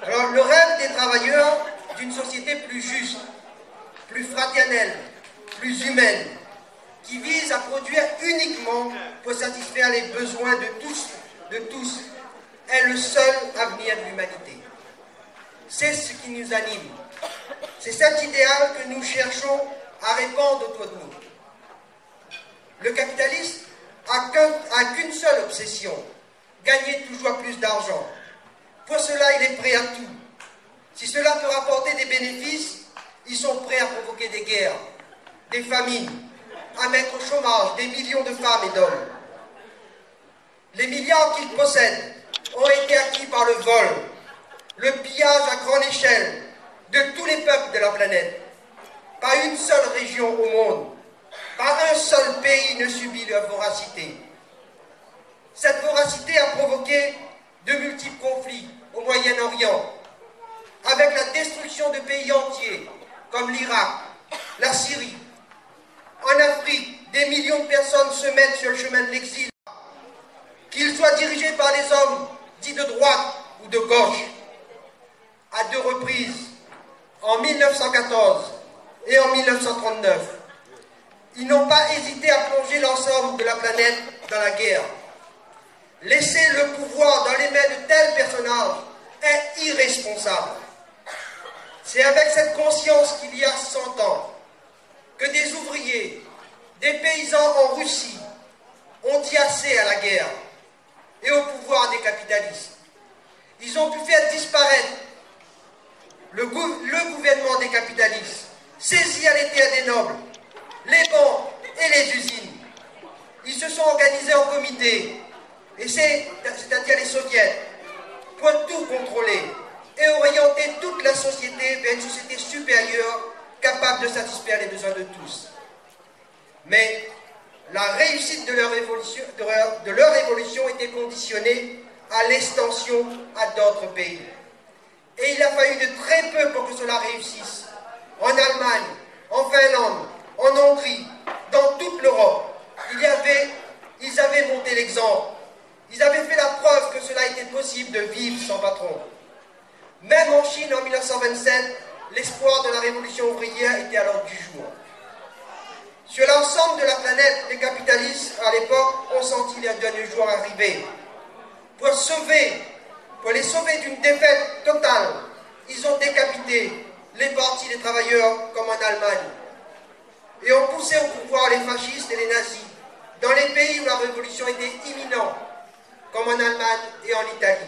Alors, le rêve des travailleurs d'une société plus juste, plus fraternelle, plus humaine, qui vise à produire uniquement pour satisfaire les besoins de tous, est le seul avenir de l'humanité. C'est ce qui nous anime. C'est cet idéal que nous cherchons à répandre autour de nous. Le capitaliste n'a qu'une seule obsession, gagner toujours plus d'argent. Pour cela, il est prêt à tout. Si cela peut rapporter des bénéfices, ils sont prêts à provoquer des guerres, des famines, à mettre au chômage des millions de femmes et d'hommes. Les milliards qu'ils possèdent ont été acquis par le vol, le pillage à grande échelle de tous les peuples de la planète. Pas une seule région au monde, pas un seul pays ne subit leur voracité. Cette voracité a provoqué de multiples conflits au Moyen-Orient, avec la destruction de pays entiers, comme l'Irak, la Syrie. En Afrique, des millions de personnes se mettent sur le chemin de l'exil, qu'ils soient dirigés par des hommes dits de droite ou de gauche. À deux reprises, en 1914 et en 1939, ils n'ont pas hésité à plonger l'ensemble de la planète dans la guerre. Laisser le pouvoir dans les mains de tels personnages est irresponsable. C'est avec cette conscience qu'il y a 100 ans que des ouvriers, des paysans en Russie ont dit assez à la guerre et au pouvoir des capitalistes. Ils ont pu faire disparaître le gouvernement des capitalistes, saisir les terres des nobles, les banques et les usines. Ils se sont organisés en comités, c'est-à-dire les soviets, pour tout contrôler et orienter toute la société vers une société supérieure capable de satisfaire les besoins de tous. Mais la réussite de leur évolution était conditionnée à l'extension à d'autres pays. Et il a fallu de très peu pour que cela réussisse. En Allemagne, en Finlande, en Hongrie, dans toute l'Europe, ils avaient monté l'exemple. Ils avaient fait la preuve que cela était possible de vivre sans patron. Même en Chine, en 1927, l'espoir de la révolution ouvrière était à l'ordre du jour. Sur l'ensemble de la planète, les capitalistes, à l'époque, ont senti leurs derniers jours arriver. Pour les sauver d'une défaite totale, ils ont décapité les partis des travailleurs, comme en Allemagne, et ont poussé au pouvoir les fascistes et les nazis, dans les pays où la révolution était imminente, comme en Allemagne et en Italie.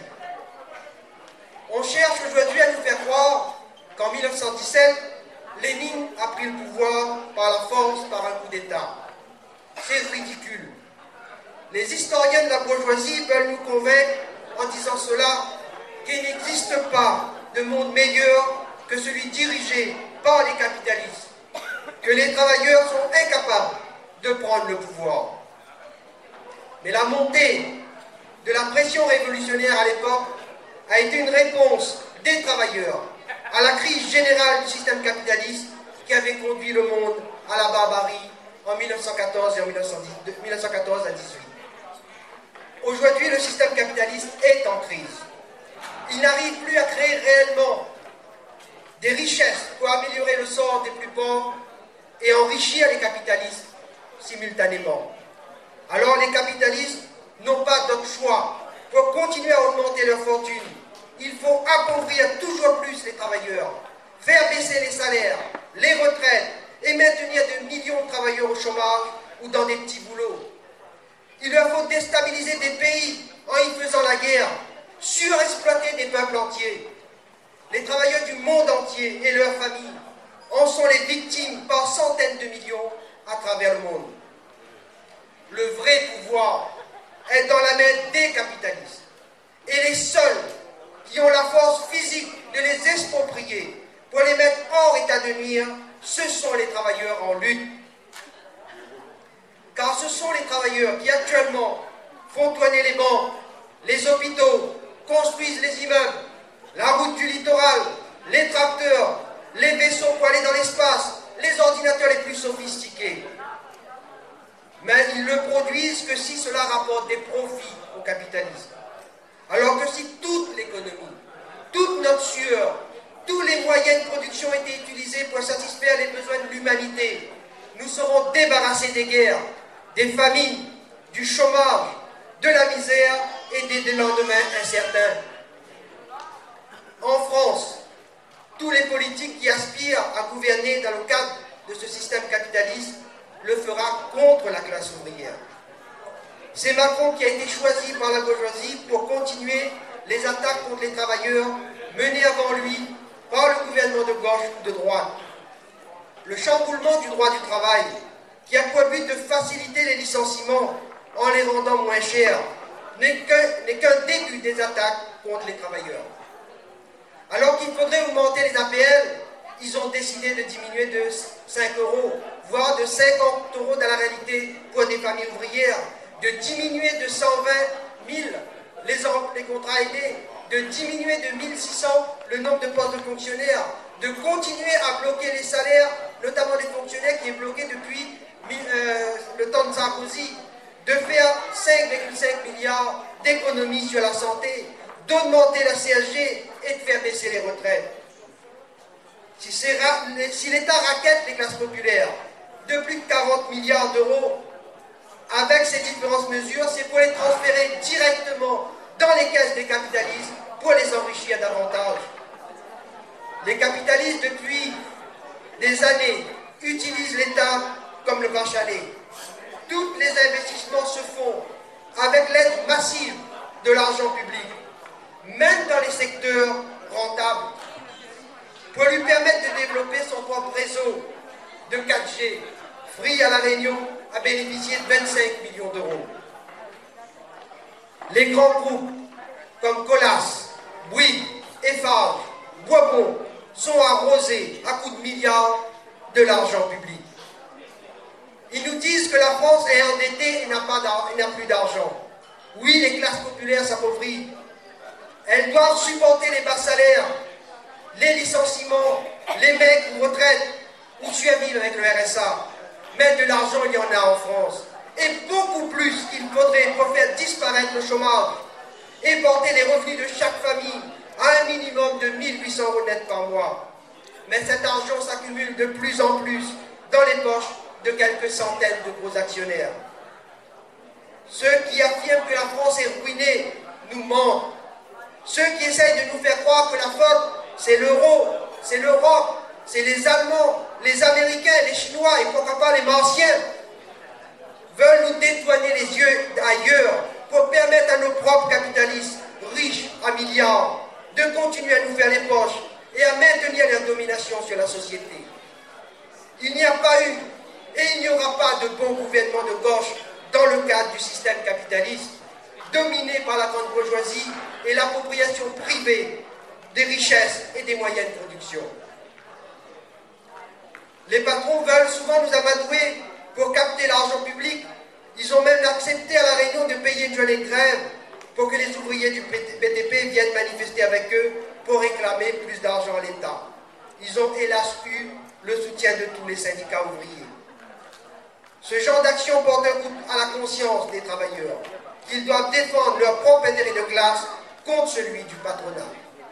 On cherche aujourd'hui à nous faire croire qu'en 1917, Lénine a pris le pouvoir par la force, par un coup d'État. C'est ridicule. Les historiens de la bourgeoisie veulent nous convaincre, en disant cela, qu'il n'existe pas de monde meilleur que celui dirigé par les capitalistes, que les travailleurs sont incapables de prendre le pouvoir. Mais la montée de la pression révolutionnaire à l'époque a été une réponse des travailleurs à la crise générale du système capitaliste qui avait conduit le monde à la barbarie en 1914 et en 1914 à 18. Aujourd'hui, le système capitaliste est en crise. Il n'arrive plus à créer réellement des richesses pour améliorer le sort des plus pauvres et enrichir les capitalistes simultanément. Alors les capitalistes n'ont pas d'autre choix pour continuer à augmenter leur fortune. Il faut appauvrir toujours plus les travailleurs, faire baisser les salaires, les retraites et maintenir de millions de travailleurs au chômage ou dans des petits boulots. Il leur faut déstabiliser des pays en y faisant la guerre, surexploiter des peuples entiers. Les travailleurs du monde entier et leurs familles en sont les victimes par centaines de millions à travers le monde. Le vrai pouvoir est dans la main des capitalistes. Et les seuls qui ont la force physique de les exproprier pour les mettre hors état de nuire, ce sont les travailleurs en lutte. Car ce sont les travailleurs qui actuellement font tourner les banques, les hôpitaux, construisent les immeubles, la route du littoral, les tracteurs, les vaisseaux pour aller dans l'espace, les ordinateurs les plus sophistiqués. Mais ils ne produisent que si cela rapporte des profits aux capitalistes. Alors que si toute l'économie toute notre sueur, tous les moyens de production étaient utilisés pour satisfaire les besoins de l'humanité. Nous serons débarrassés des guerres, des famines, du chômage, de la misère et des lendemains incertains. En France, tous les politiques qui aspirent à gouverner dans le cadre de ce système capitaliste le fera contre la classe ouvrière. C'est Macron qui a été choisi par la bourgeoisie pour continuer les attaques contre les travailleurs menées avant lui par le gouvernement de gauche ou de droite. Le chamboulement du droit du travail, qui a pour but de faciliter les licenciements en les rendant moins chers, n'est qu'un début des attaques contre les travailleurs. Alors qu'il faudrait augmenter les APL, ils ont décidé de diminuer de 5 €, voire de 50 € dans la réalité pour des familles ouvrières, de diminuer de 120 000 les contrats aidés, de diminuer de 1600 le nombre de postes de fonctionnaires, de continuer à bloquer les salaires, notamment des fonctionnaires qui est bloqué depuis le temps de Sarkozy, de faire 5,5 milliards d'économies sur la santé, d'augmenter la CSG et de faire baisser les retraites. Si l'État raquette les classes populaires de plus de 40 milliards d'euros, avec ces différentes mesures, c'est pour les transférer directement dans les caisses des capitalistes pour les enrichir davantage. Les capitalistes, depuis des années, utilisent l'État comme le vache à lait. Tous les investissements se font avec l'aide massive de l'argent public, même dans les secteurs rentables, pour lui permettre de développer son propre réseau de 4G. Free à La Réunion a bénéficié de 25 millions d'euros. Les grands groupes comme Colas, Bouygues, Eiffage, Boisbon sont arrosés à coups de milliards de l'argent public. Ils nous disent que la France est endettée et n'a plus d'argent. Oui, les classes populaires s'appauvrissent. Elles doivent supporter les bas salaires, les licenciements, les mecs ou retraites, ou survivre avec le RSA. Mais de l'argent, il y en a en France. Et beaucoup plus qu'il faudrait pour faire disparaître le chômage et porter les revenus de chaque famille à un minimum de 1 800 € net par mois. Mais cet argent s'accumule de plus en plus dans les poches de quelques centaines de gros actionnaires. Ceux qui affirment que la France est ruinée nous mentent. Ceux qui essayent de nous faire croire que la faute, c'est l'euro, c'est l'Europe, c'est les Allemands, les Américains, les Chinois et pourquoi pas les Martiens, veulent nous détourner les yeux ailleurs pour permettre à nos propres capitalistes, riches à milliards, de continuer à nous faire les poches et à maintenir leur domination sur la société. Il n'y a pas eu et il n'y aura pas de bon gouvernement de gauche dans le cadre du système capitaliste, dominé par la grande bourgeoisie et l'appropriation privée des richesses et des moyens de production. Les patrons veulent souvent nous amadouer pour capter l'argent public. Ils ont même accepté à La Réunion de payer une journée de grève pour que les ouvriers du BTP viennent manifester avec eux pour réclamer plus d'argent à l'État. Ils ont hélas eu le soutien de tous les syndicats ouvriers. Ce genre d'action porte un coup à la conscience des travailleurs, qu'ils doivent défendre leur propre intérêt de classe contre celui du patronat.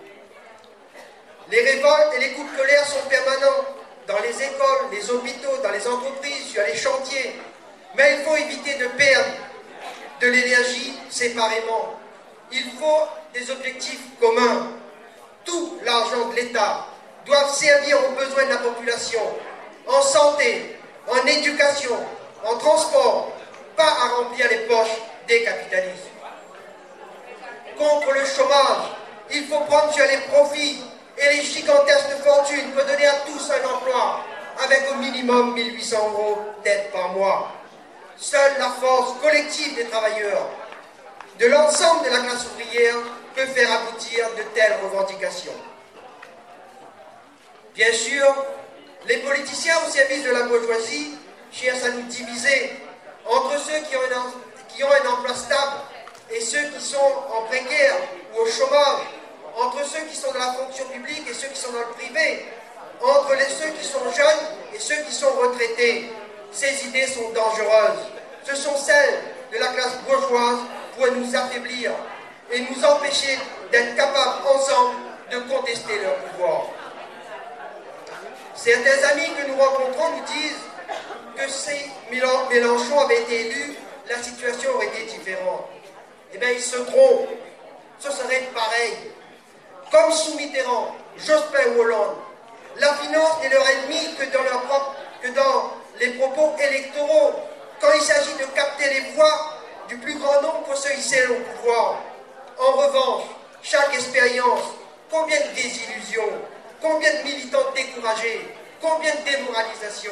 Les révoltes et les coups de colère sont permanents dans les écoles, les hôpitaux, dans les entreprises, sur les chantiers. Mais il faut éviter de perdre de l'énergie séparément. Il faut des objectifs communs. Tout l'argent de l'État doit servir aux besoins de la population, en santé, en éducation, en transport, pas à remplir les poches des capitalistes. Contre le chômage, il faut prendre sur les profits et les gigantesques fortunes pour donner à tous un emploi avec au minimum 1 800 € d'aide par mois. Seule la force collective des travailleurs, de l'ensemble de la classe ouvrière, peut faire aboutir de telles revendications. Bien sûr, les politiciens au service de la bourgeoisie cherchent à nous diviser entre ceux qui ont un emploi stable et ceux qui sont en précaire ou au chômage, entre ceux qui sont dans la fonction publique et ceux qui sont dans le privé, entre ceux qui sont jeunes et ceux qui sont retraités. Ces idées sont dangereuses. Ce sont celles de la classe bourgeoise pour nous affaiblir et nous empêcher d'être capables ensemble de contester leur pouvoir. Certains amis que nous rencontrons nous disent que si Mélenchon avait été élu, la situation aurait été différente. Eh bien, ils se trompent. Ce serait pareil. Comme sous Mitterrand, Jospin ou Hollande, la finance n'est leur ennemi que dans les propos électoraux, quand il s'agit de capter les voix du plus grand nombre pour se hisser au pouvoir. En revanche, chaque expérience, combien de désillusions, combien de militants découragés, combien de démoralisation.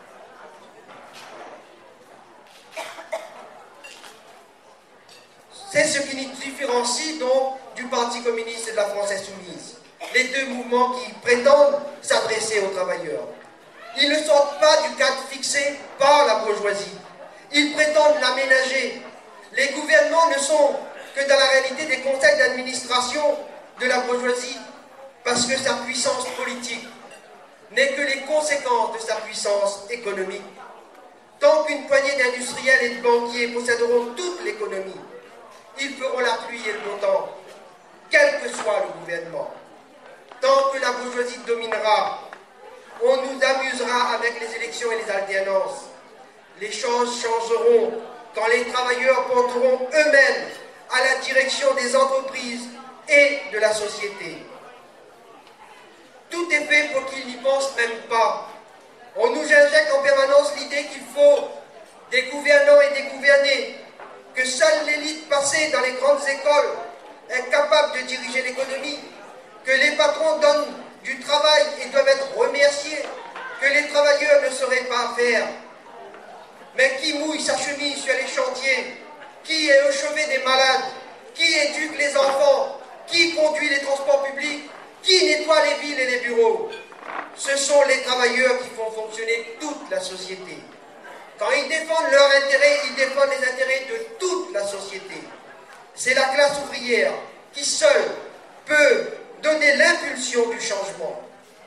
C'est ce qui nous différencie donc du Parti communiste et de la France insoumise. Les deux mouvements qui prétendent s'adresser aux travailleurs. Ils ne sortent pas du cadre fixé par la bourgeoisie. Ils prétendent l'aménager. Les gouvernements ne sont que dans la réalité des conseils d'administration de la bourgeoisie, parce que sa puissance politique n'est que les conséquences de sa puissance économique. Tant qu'une poignée d'industriels et de banquiers posséderont toute l'économie, ils feront la pluie et le beau temps, quel que soit le gouvernement. Tant que la bourgeoisie dominera, on nous amusera avec les élections et les alternances. Les choses changeront quand les travailleurs porteront eux-mêmes à la direction des entreprises et de la société. Tout est fait pour qu'ils n'y pensent même pas. On nous injecte en permanence l'idée qu'il faut des gouvernants et des gouvernés, que seule l'élite passée dans les grandes écoles est capable de diriger l'économie, que les patrons donnent du travail et doivent être remerciés, que les travailleurs ne sauraient pas faire. Mais qui mouille sa chemise sur les chantiers? Qui est au chevet des malades? Qui éduque les enfants? Qui conduit les transports publics? Qui nettoie les villes et les bureaux? Ce sont les travailleurs qui font fonctionner toute la société. Quand ils défendent leurs intérêts, ils défendent les intérêts de toute la société. C'est la classe ouvrière qui seule peut donner l'impulsion du changement.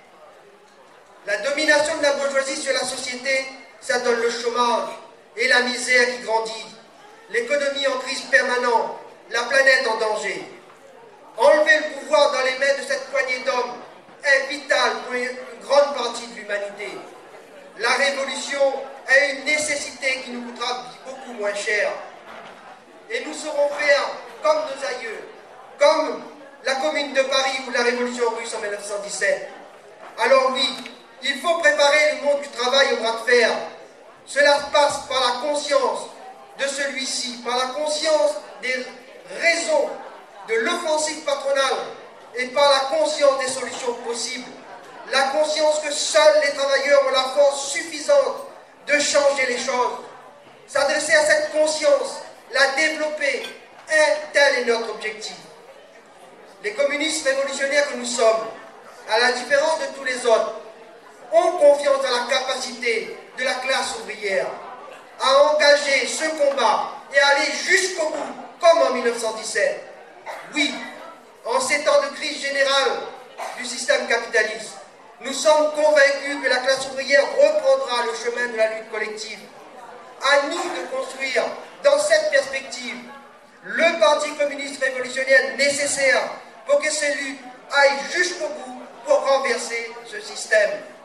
La domination de la bourgeoisie sur la société, ça donne le chômage et la misère qui grandit, l'économie en crise permanente, la planète en danger. Enlever le pouvoir dans les mains de cette poignée d'hommes est vital pour une grande partie de l'humanité. La révolution est une nécessité qui nous coûtera beaucoup moins cher. Et nous saurons faire comme nos aïeux, comme la Commune de Paris ou la Révolution russe en 1917. Alors oui, il faut préparer le monde du travail au bras de fer. Cela passe par la conscience de celui-ci, par la conscience des raisons de l'offensive patronale et par la conscience des solutions possibles. La conscience que seuls les travailleurs ont la force suffisante de changer les choses. S'adresser à cette conscience, la développer, tel est notre objectif. Les communistes révolutionnaires que nous sommes, à la différence de tous les autres, ont confiance dans la capacité de la classe ouvrière à engager ce combat et à aller jusqu'au bout, comme en 1917. Oui, en ces temps de crise générale du système capitaliste, nous sommes convaincus que la classe ouvrière reprendra le chemin de la lutte collective. À nous de construire, dans cette perspective, le Parti communiste révolutionnaire nécessaire pour que ces luttes aillent jusqu'au bout pour renverser ce système.